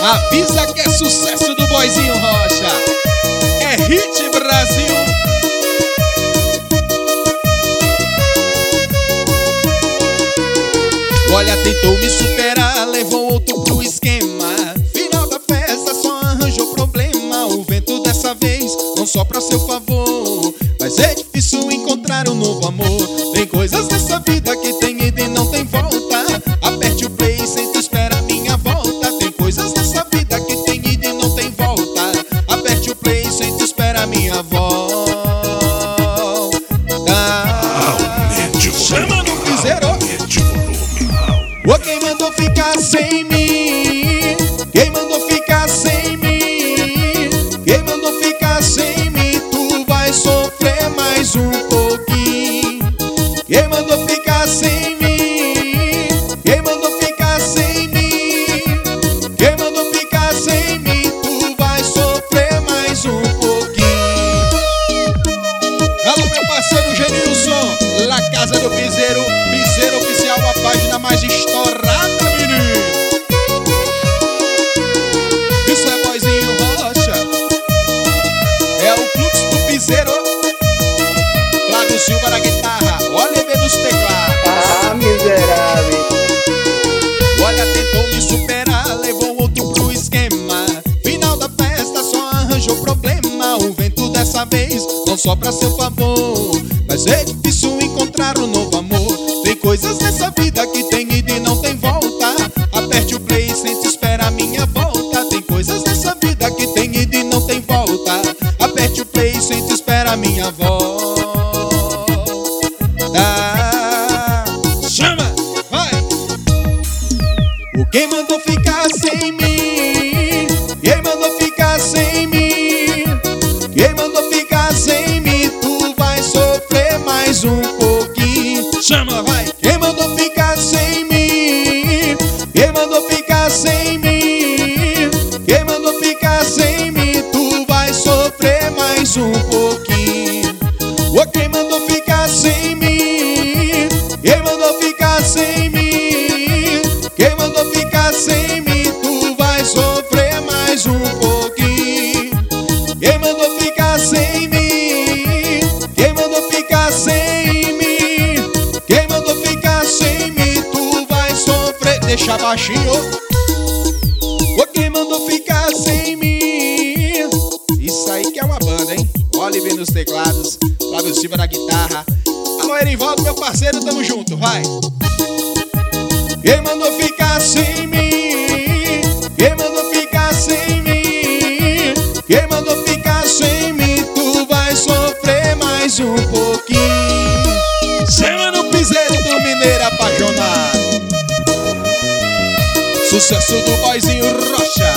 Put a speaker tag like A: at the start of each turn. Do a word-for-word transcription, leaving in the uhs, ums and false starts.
A: Avisa que é sucesso do Boizinho Rocha. É Hit Brasil. Olha, tentou me superar, levou outro pro esquema. Final da festa só arranjou problema. O vento dessa vez não sopra a seu favor, mas é difícil encontrar um novo amor. Tem coisas nessa vida que tem ida e não tem volta. Aperte o play, senta e espera a minha volta. Tem coisas nessa vida que tem ida e não tem volta. Aperte o play, senta e espera a minha volta. Chama no piseiro. O quem mandou ficar sem mim? Quem mandou ficar sem mim? Quem mandou ficar sem mim? Tu vai sofrer mais um pouquinho. Quem mandou ficar sem mim? Quem mandou ficar sem mim? Quem mandou ficar sem mim? Tu vai sofrer mais um pouquinho. Alô, meu parceiro Genilson, La Casa do Piseiro, Piseiro Oficial, a página mais estourada, menino. Isso é Boizinho Rocha. É o fluxo do Piseiro. Flávio Silva na guitarra, Oliver nos teclados.
B: Ah, miserável.
A: Olha, tentou me superar, levou outro pro esquema. Final da festa só arranjou problema. O vento dessa vez não sopra a seu favor, mas é difícil encontrar um novo amor. Tem coisas nessa vida que tem ida e não tem volta. Aperte o play, sente e espera a minha volta. Tem coisas nessa vida que tem ida e não tem volta. Aperte o play, sente e espera a minha volta. Chama, vai! O quem mandou ficar sem mim? Quem mandou ficar sem mim? Quem mandou ficar sem mim? Tu vai sofrer mais um pouquinho. Chama, vai! Quem mandou ficar sem mim? Quem mandou ficar sem mim? Quem mandou ficar sem mim? Tu vai sofrer mais um pouquinho. O quem mandou ficar sem mim? Quem mandou ficar sem mim? Quem mandou ficar sem mim? Tu vai sofrer mais um pouquinho. Quem mandou ficar sem mim? Quem mandou ficar sem mim? Quem mandou ficar sem mim? Tu vai sofrer. Deixa baixinho. O quem mandou ficar sem mim? Isso aí que é uma banda, hein? Oliver nos teclados, Flávio Silva na guitarra. Alô, Erivaldo, meu parceiro, tamo junto, vai! Quem mandou ficar sem mim? Quem mandou ficar sem mim? Quem mandou ficar sem mim? Tu vai sofrer mais um pouquinho. Chama no piseiro do mineiro apaixonado. Sucesso do Boizinho Rocha.